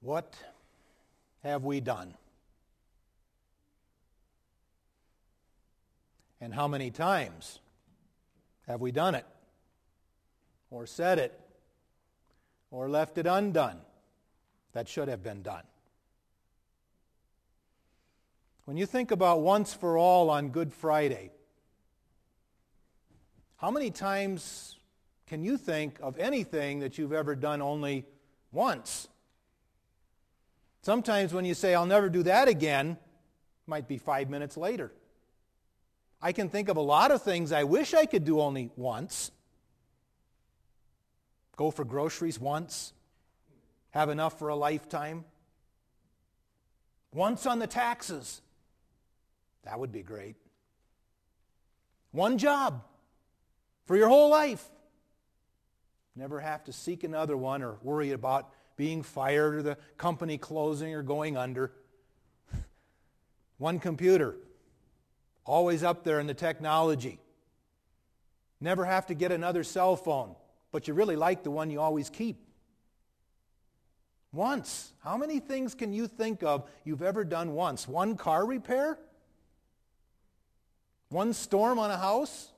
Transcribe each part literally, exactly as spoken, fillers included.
What have we done? And how many times have we done it? Or said it? Or left it undone? That should have been done. When you think about once for all on Good Friday, how many times can you think of anything that you've ever done only once? Sometimes when you say, I'll never do that again, it might be five minutes later. I can think of a lot of things I wish I could do only once. Go for groceries once. Have enough for a lifetime. Once on the taxes. That would be great. One job for your whole life. Never have to seek another one or worry about being fired or the company closing or going under. One computer. Always up there in the technology. Never have to get another cell phone, but you really like the one you always keep. Once. How many things can you think of you've ever done once? One car repair? One storm on a house?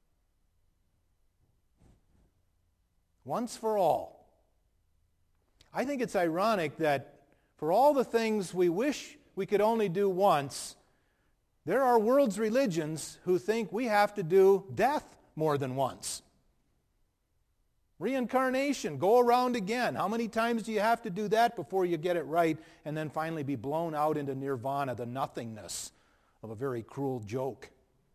Once for all. I think it's ironic that for all the things we wish we could only do once, there are world's religions who think we have to do death more than once. Reincarnation, go around again. How many times do you have to do that before you get it right and then finally be blown out into nirvana, the nothingness of a very cruel joke?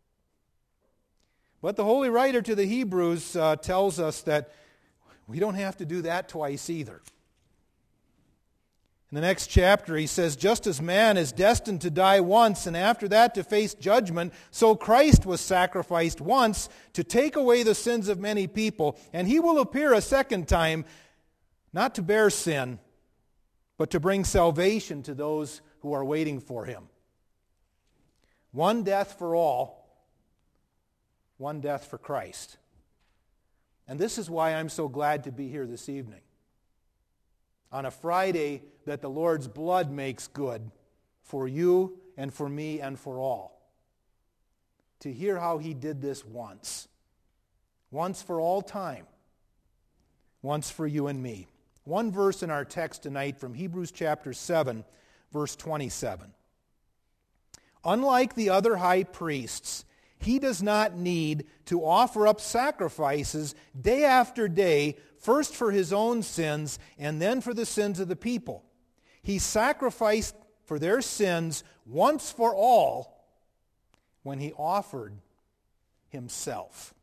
But the holy writer to the Hebrews uh, tells us that we don't have to do that twice either. In the next chapter, he says, just as man is destined to die once and after that to face judgment, so Christ was sacrificed once to take away the sins of many people, and he will appear a second time, not to bear sin, but to bring salvation to those who are waiting for him. One death for all, one death for Christ. And this is why I'm so glad to be here this evening. On a Friday that the Lord's blood makes good for you and for me and for all. To hear how he did this once. Once for all time. Once for you and me. One verse in our text tonight from Hebrews chapter seven, verse twenty-seven. Unlike the other high priests, he does not need to offer up sacrifices day after day, first for his own sins and then for the sins of the people. He sacrificed for their sins once for all when he offered himself.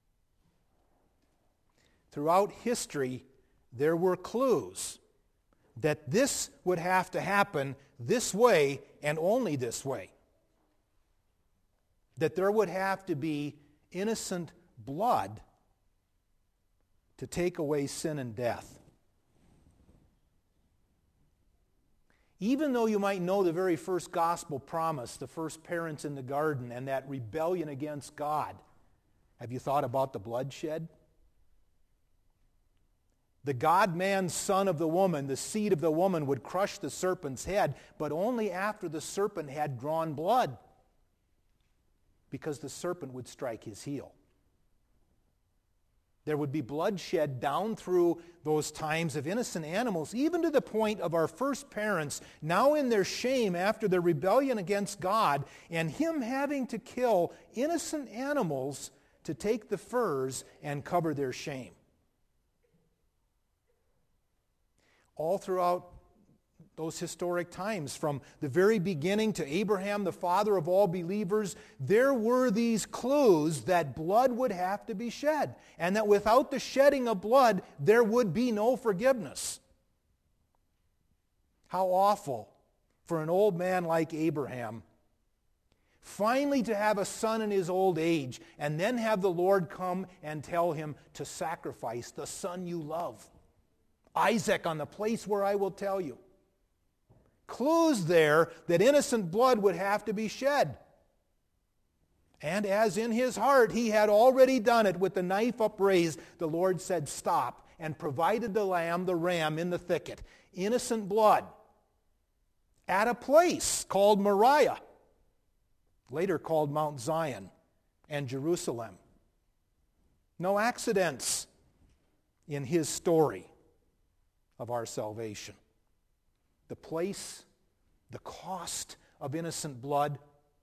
Throughout history, there were clues that this would have to happen this way and only this way. That there would have to be innocent blood to take away sin and death. Even though you might know the very first gospel promise, the first parents in the garden and that rebellion against God, have you thought about the bloodshed? The God-man son of the woman, the seed of the woman, would crush the serpent's head, but only after the serpent had drawn blood, because the serpent would strike his heel. There would be bloodshed down through those times of innocent animals, even to the point of our first parents, now in their shame after their rebellion against God, and him having to kill innocent animals to take the furs and cover their shame. All throughout those historic times, from the very beginning to Abraham, the father of all believers, there were these clues that blood would have to be shed, and that without the shedding of blood, there would be no forgiveness. How awful for an old man like Abraham finally to have a son in his old age, and then have the Lord come and tell him to sacrifice the son you love, Isaac, on the place where I will tell you. Clues there that innocent blood would have to be shed. And as in his heart he had already done it with the knife upraised, the Lord said, stop, and provided the lamb, the ram, in the thicket. Innocent blood. At a place called Moriah, later called Mount Zion and Jerusalem. No accidents in his story of our salvation. The place, the cost of innocent blood,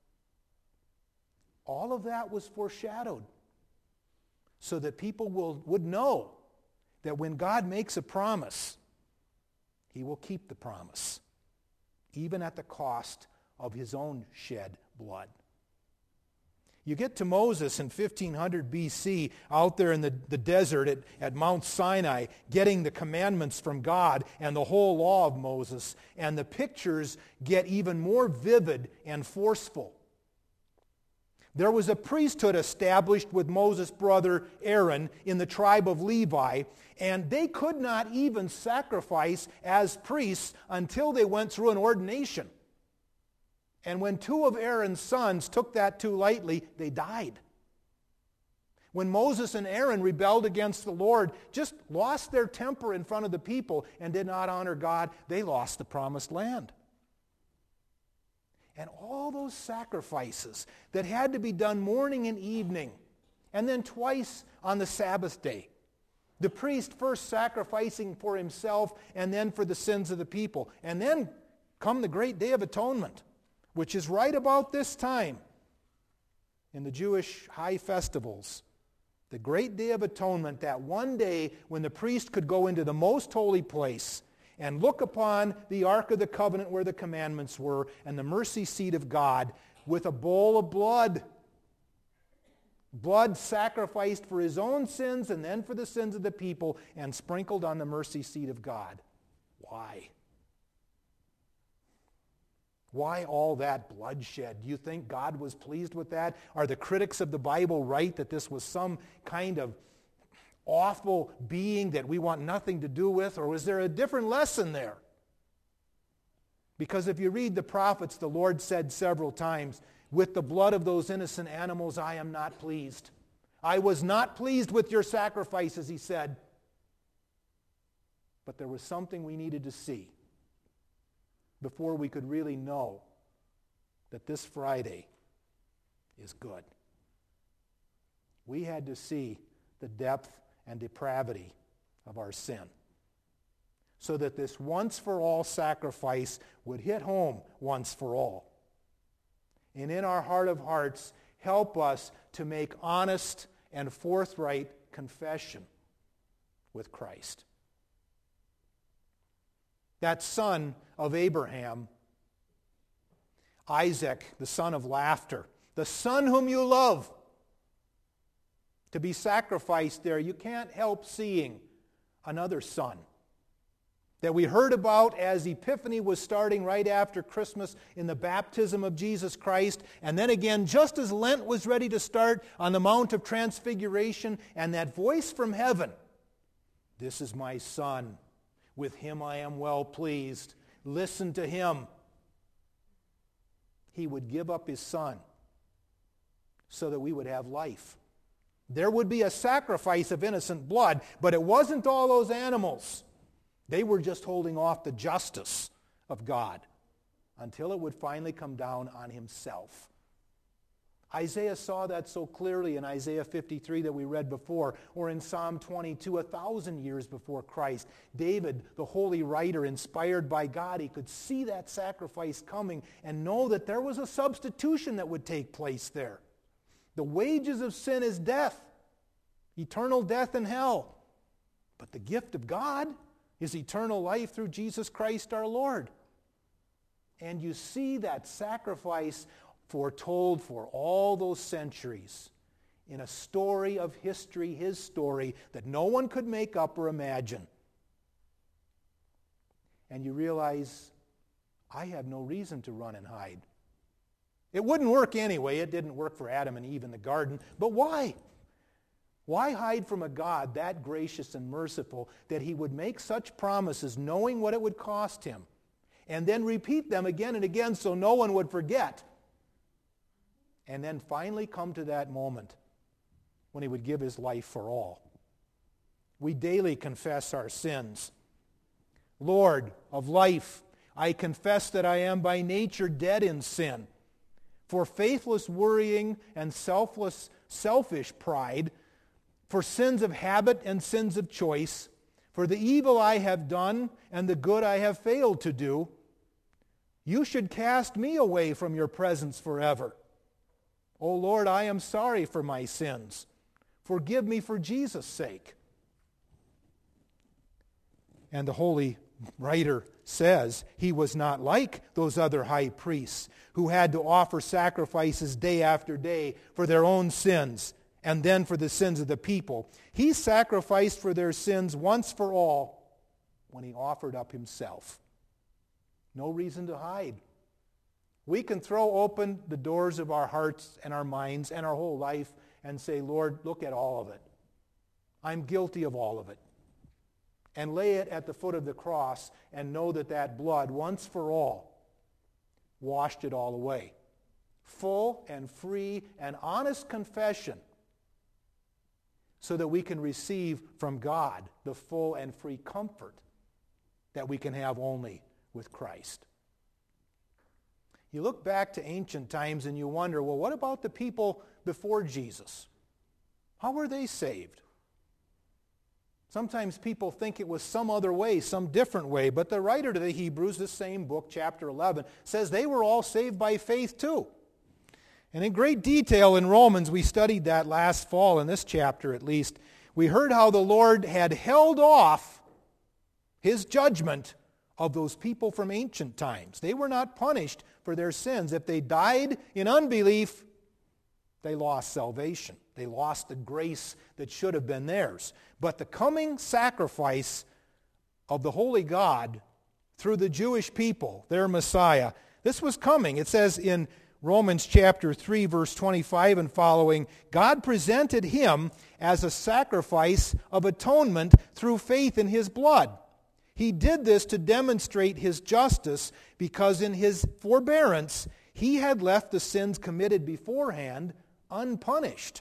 all of that was foreshadowed so that people will, would know that when God makes a promise, he will keep the promise, even at the cost of his own shed blood. You get to Moses in fifteen hundred B C, out there in the, the desert at, at Mount Sinai, getting the commandments from God and the whole law of Moses, and the pictures get even more vivid and forceful. There was a priesthood established with Moses' brother Aaron in the tribe of Levi, and they could not even sacrifice as priests until they went through an ordination. And when two of Aaron's sons took that too lightly, they died. When Moses and Aaron rebelled against the Lord, just lost their temper in front of the people and did not honor God, they lost the promised land. And all those sacrifices that had to be done morning and evening, and then twice on the Sabbath day. The priest first sacrificing for himself and then for the sins of the people. And then come the great Day of Atonement, which is right about this time in the Jewish high festivals. The great Day of Atonement, that one day when the priest could go into the most holy place and look upon the Ark of the Covenant where the commandments were and the mercy seat of God with a bowl of blood. Blood sacrificed for his own sins and then for the sins of the people and sprinkled on the mercy seat of God. Why? Why all that bloodshed? Do you think God was pleased with that? Are the critics of the Bible right that this was some kind of awful being that we want nothing to do with? Or was there a different lesson there? Because if you read the prophets, the Lord said several times, with the blood of those innocent animals I am not pleased. I was not pleased with your sacrifices, he said. But there was something we needed to see before we could really know that this Friday is good. We had to see the depth and depravity of our sin so that this once-for-all sacrifice would hit home once for all. And in our heart of hearts, help us to make honest and forthright confession with Christ. That son of Abraham, Isaac, the son of laughter, the son whom you love, to be sacrificed there, you can't help seeing another son that we heard about as Epiphany was starting right after Christmas in the baptism of Jesus Christ, and then again just as Lent was ready to start on the Mount of Transfiguration, and that voice from heaven, "This is my son, with him I am well pleased. Listen to him." He would give up his son so that we would have life. There would be a sacrifice of innocent blood, but it wasn't all those animals. They were just holding off the justice of God until it would finally come down on himself. Isaiah saw that so clearly in Isaiah fifty-three that we read before, or in Psalm twenty-two, a thousand years before Christ. David, the holy writer, inspired by God, he could see that sacrifice coming and know that there was a substitution that would take place there. The wages of sin is death, eternal death in hell. But the gift of God is eternal life through Jesus Christ our Lord. And you see that sacrifice foretold for all those centuries in a story of history, his story, that no one could make up or imagine. And you realize, I have no reason to run and hide. It wouldn't work anyway. It didn't work for Adam and Eve in the garden. But why? Why hide from a God that gracious and merciful that he would make such promises knowing what it would cost him and then repeat them again and again so no one would forget, and then finally come to that moment when he would give his life for all, we daily confess our sins. Lord of life, I confess that I am by nature dead in sin. For faithless worrying and selfless, selfish pride, for sins of habit and sins of choice, for the evil I have done and the good I have failed to do, you should cast me away from your presence forever. O Lord, I am sorry for my sins. Forgive me for Jesus' sake. And the holy writer says he was not like those other high priests who had to offer sacrifices day after day for their own sins and then for the sins of the people. He sacrificed for their sins once for all when he offered up himself. No reason to hide. We can throw open the doors of our hearts and our minds and our whole life and say, Lord, look at all of it. I'm guilty of all of it. And lay it at the foot of the cross and know that that blood, once for all, washed it all away. Full and free and honest confession so that we can receive from God the full and free comfort that we can have only with Christ. You look back to ancient times and you wonder, well, what about the people before Jesus? How were they saved? Sometimes people think it was some other way, some different way, but the writer to the Hebrews, the same book, chapter eleven, says they were all saved by faith too. And in great detail in Romans, we studied that last fall, in this chapter at least, we heard how the Lord had held off his judgment of those people from ancient times. They were not punished for their sins. If they died in unbelief, they lost salvation. They lost the grace that should have been theirs. But the coming sacrifice of the Holy God through the Jewish people, their Messiah, this was coming. It says in Romans chapter three, verse twenty-five and following, God presented him as a sacrifice of atonement through faith in his blood. He did this to demonstrate his justice because in his forbearance he had left the sins committed beforehand unpunished.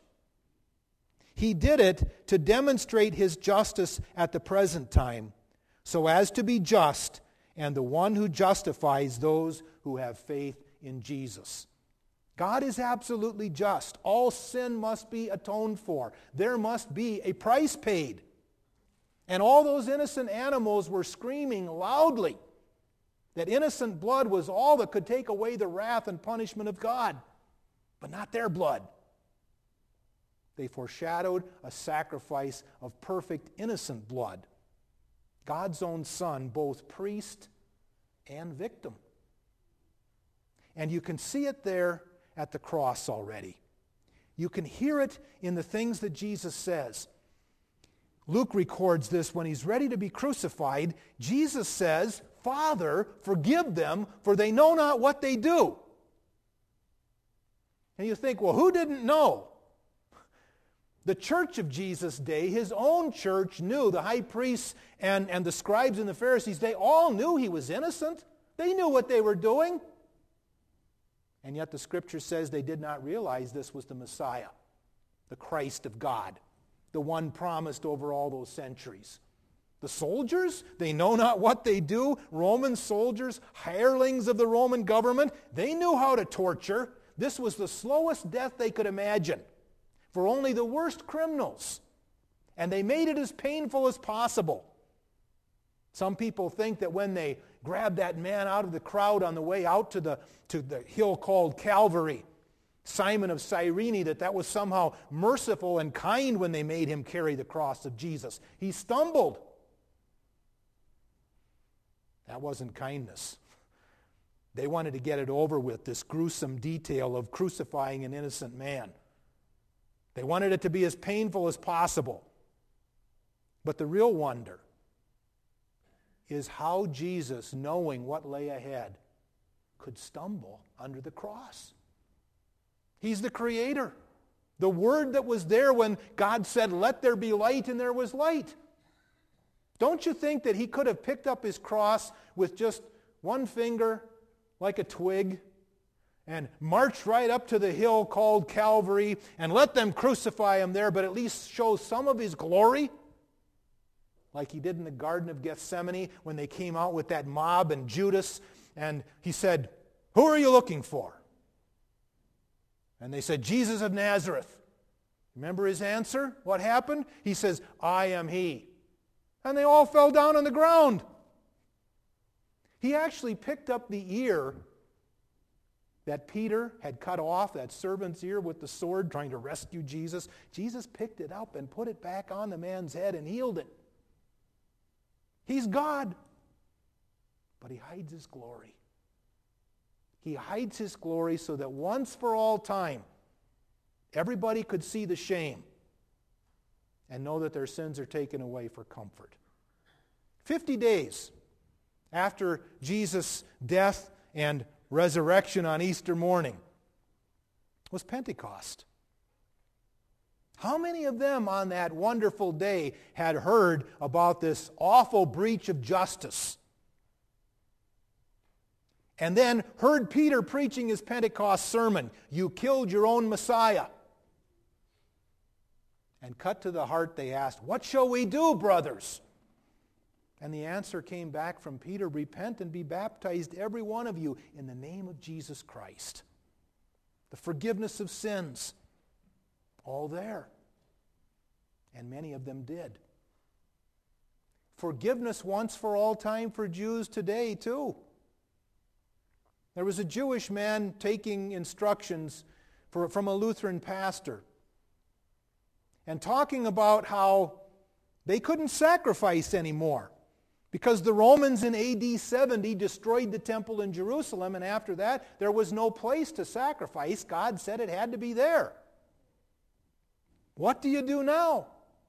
He did it to demonstrate his justice at the present time, so as to be just and the one who justifies those who have faith in Jesus. God is absolutely just. All sin must be atoned for. There must be a price paid. And all those innocent animals were screaming loudly that innocent blood was all that could take away the wrath and punishment of God, but not their blood. They foreshadowed a sacrifice of perfect innocent blood. God's own Son, both priest and victim. And you can see it there at the cross already. You can hear it in the things that Jesus says. Luke records this when he's ready to be crucified. Jesus says, Father, forgive them, for they know not what they do. And you think, well, who didn't know? The church of Jesus' day, his own church knew, the high priests and, and the scribes and the Pharisees, they all knew he was innocent. They knew what they were doing. And yet the Scripture says they did not realize this was the Messiah, the Christ of God, the one promised over all those centuries. The soldiers, they know not what they do. Roman soldiers, hirelings of the Roman government, they knew how to torture. This was the slowest death they could imagine for only the worst criminals. And they made it as painful as possible. Some people think that when they grabbed that man out of the crowd on the way out to the, to the hill called Calvary, Simon of Cyrene, that that was somehow merciful and kind when they made him carry the cross of Jesus. He stumbled. That wasn't kindness. They wanted to get it over with, this gruesome detail of crucifying an innocent man. They wanted it to be as painful as possible. But the real wonder is how Jesus, knowing what lay ahead, could stumble under the cross. He's the Creator. The Word that was there when God said, let there be light, and there was light. Don't you think that he could have picked up his cross with just one finger, like a twig, and marched right up to the hill called Calvary and let them crucify him there, but at least show some of his glory? like he did in the Garden of Gethsemane when they came out with that mob and Judas, and he said, "Who are you looking for?" And they said, "Jesus of Nazareth." Remember his answer? What happened? He says, "I am he." And they all fell down on the ground. He actually picked up the ear that Peter had cut off, that servant's ear with the sword, trying to rescue Jesus. Jesus picked it up and put it back on the man's head and healed it. He's God, but he hides his glory. He hides his glory so that once for all time, everybody could see the shame and know that their sins are taken away for comfort. Fifty days after Jesus' death and resurrection on Easter morning was Pentecost. How many of them on that wonderful day had heard about this awful breach of justice? And then heard Peter preaching his Pentecost sermon, "You killed your own Messiah." And cut to the heart they asked, "What shall we do, brothers?" And the answer came back from Peter, "Repent and be baptized, every one of you, in the name of Jesus Christ." The forgiveness of sins, all there. And many of them did. Forgiveness once for all time for Jews today, too. There was a Jewish man taking instructions for, from a Lutheran pastor and talking about how they couldn't sacrifice anymore because the Romans in A D seventy destroyed the temple in Jerusalem, and after that there was no place to sacrifice. God said it had to be there. What do you do now?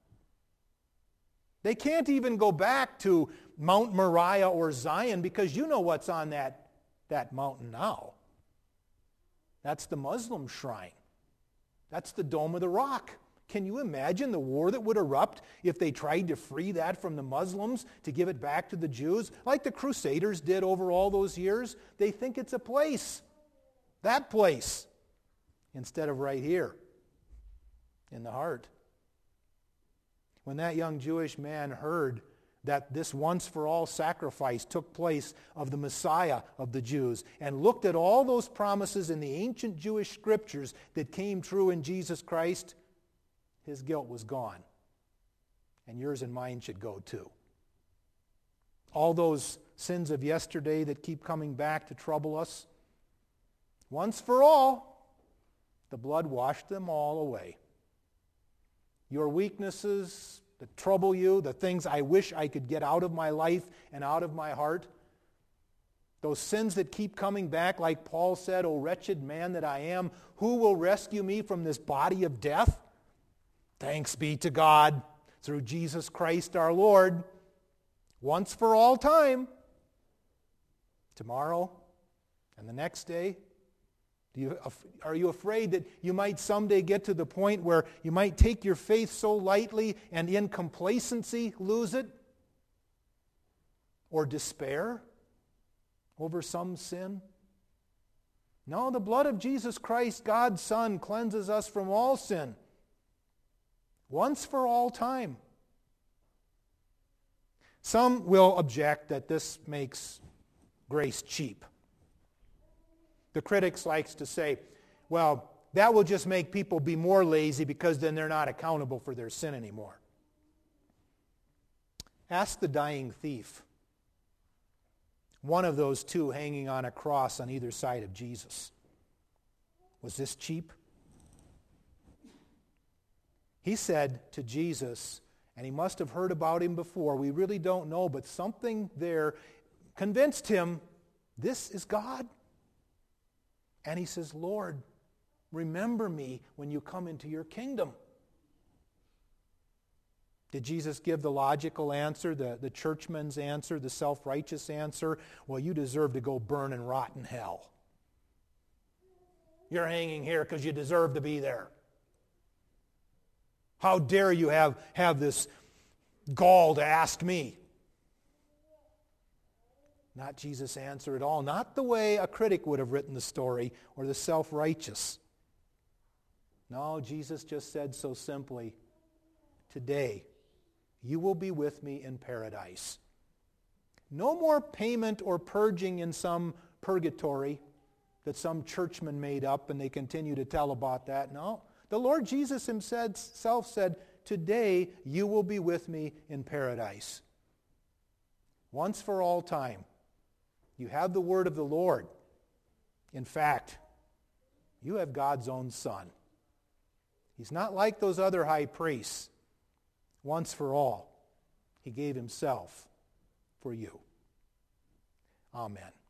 They can't even go back to Mount Moriah or Zion because you know what's on that, that mountain now. That's the Muslim shrine. That's the Dome of the Rock. Can you imagine the war that would erupt if they tried to free that from the Muslims to give it back to the Jews? Like the Crusaders did over all those years. They think it's a place. That place. Instead of right here. In the heart. When that young Jewish man heard that this once-for-all sacrifice took place of the Messiah of the Jews and looked at all those promises in the ancient Jewish scriptures that came true in Jesus Christ, his guilt was gone. And yours and mine should go too. All those sins of yesterday that keep coming back to trouble us, once for all, the blood washed them all away. Your weaknesses that trouble you, the things I wish I could get out of my life and out of my heart, those sins that keep coming back, like Paul said, "O wretched man that I am, who will rescue me from this body of death?" Thanks be to God through Jesus Christ our Lord, once for all time, tomorrow and the next day. Do you, are you afraid that you might someday get to the point where you might take your faith so lightly and in complacency lose it? Or despair over some sin? No, the blood of Jesus Christ, God's Son, cleanses us from all sin. Once for all time. Some will object that this makes grace cheap. The critics likes to say, well, that will just make people be more lazy because then they're not accountable for their sin anymore. Ask the dying thief, one of those two hanging on a cross on either side of Jesus. Was this cheap? He said to Jesus, and he must have heard about him before, we really don't know, but something there convinced him, this is God. And he says, Lord, remember me when you come into your kingdom. Did Jesus give the logical answer, the, the churchman's answer, the self-righteous answer? Well, you deserve to go burn and rot in hell. You're hanging here because you deserve to be there. How dare you have, have this gall to ask me? Not Jesus' answer at all. Not the way a critic would have written the story or the self-righteous. No, Jesus just said so simply, today you will be with me in paradise. No more payment or purging in some purgatory that some churchman made up and they continue to tell about that. No. The Lord Jesus himself said, today you will be with me in paradise. Once for all time. You have the word of the Lord. In fact, you have God's own Son. He's not like those other high priests. Once for all, he gave himself for you. Amen.